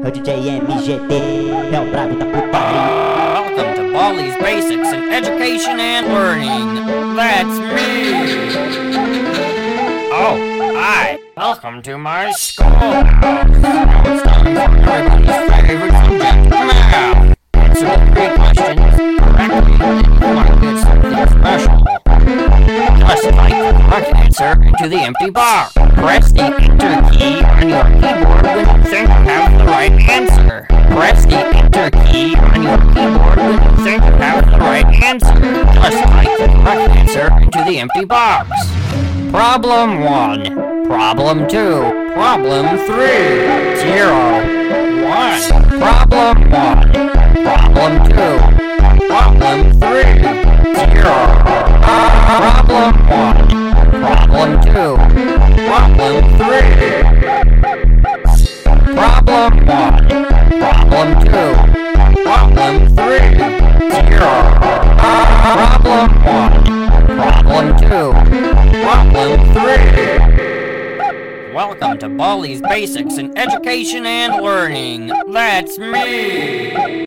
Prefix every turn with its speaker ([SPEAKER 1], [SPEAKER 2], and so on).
[SPEAKER 1] É o DJ MGT, é o brabo da putaria.
[SPEAKER 2] Welcome to Baldi's Basics in Education and Learning. That's me. Oh, hi. Welcome to my schoolhouse. Now it's time for everybody's favorite subject, math. Answer 3 questions correctly, and you might get something special. Just type the correct answer into the empty box. Press the Enter key on your keyboard when you think you have the right answer. Press the Enter key on your keyboard when you think you have the right answer. Just type the correct answer into the empty box. Problem 1. Problem 2. Problem 3. 0. 1. Problem 1. Problem 2. Problem 3. 0. Problem 1. Problem 2. Problem 3. Problem 1. Problem 2. Problem 3. 0. Problem 1. Problem 2. Problem 3. Welcome to Baldi's Basics in Education and Learning. That's me.